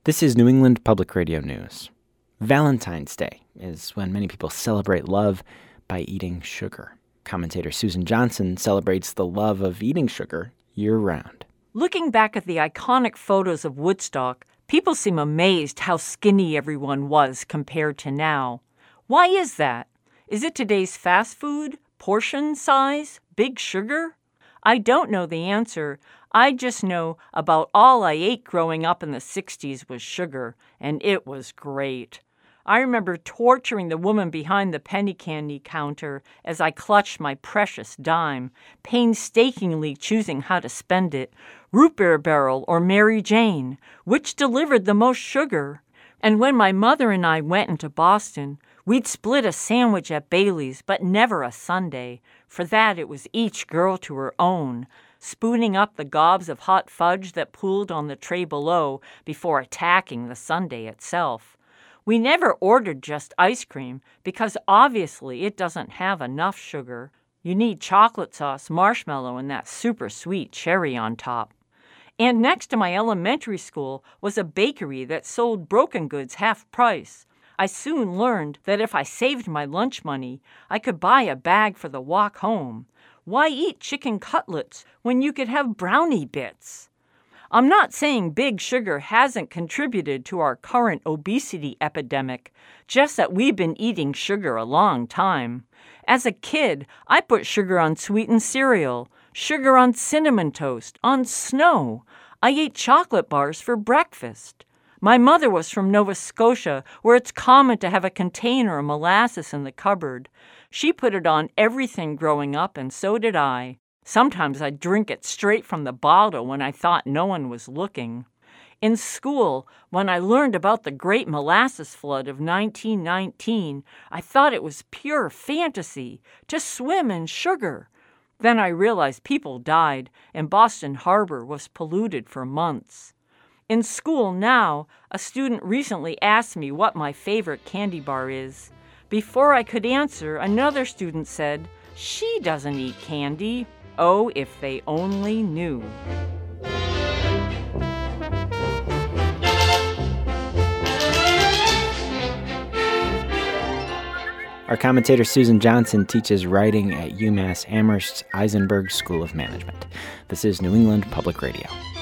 This is New England Public Radio News. Valentine's Day is when many people celebrate love by eating sugar. Commentator Susan Johnson celebrates the love of eating sugar year-round. Looking back at the iconic photos of Woodstock, people seem amazed how skinny everyone was compared to now. Why is that? Is it today's fast food, portion size, big sugar? I don't know the answer. I just know about all I ate growing up in the 60s was sugar, and it was great. I remember torturing the woman behind the penny candy counter as I clutched my precious dime, painstakingly choosing how to spend it, Root Beer Barrel or Mary Jane, which delivered the most sugar. And when my mother and I went into Boston, we'd split a sandwich at Bailey's, but never a sundae. For that, it was each girl to her own, spooning up the gobs of hot fudge that pooled on the tray below before attacking the sundae itself. We never ordered just ice cream because obviously it doesn't have enough sugar. You need chocolate sauce, marshmallow, and that super sweet cherry on top. And next to my elementary school was a bakery that sold broken goods half price. I soon learned that if I saved my lunch money, I could buy a bag for the walk home. Why eat chicken cutlets when you could have brownie bits? I'm not saying big sugar hasn't contributed to our current obesity epidemic, just that we've been eating sugar a long time. As a kid, I put sugar on sweetened cereal, sugar on cinnamon toast, on snow. I ate chocolate bars for breakfast. My mother was from Nova Scotia, where it's common to have a container of molasses in the cupboard. She put it on everything growing up, and so did I. Sometimes I'd drink it straight from the bottle when I thought no one was looking. In school, when I learned about the Great Molasses Flood of 1919, I thought it was pure fantasy to swim in sugar. Then I realized people died, and Boston Harbor was polluted for months. In school now, a student recently asked me what my favorite candy bar is. Before I could answer, another student said, "She doesn't eat candy." Oh, if they only knew. Our commentator Susan Johnson teaches writing at UMass Amherst's Eisenberg School of Management. This is New England Public Radio.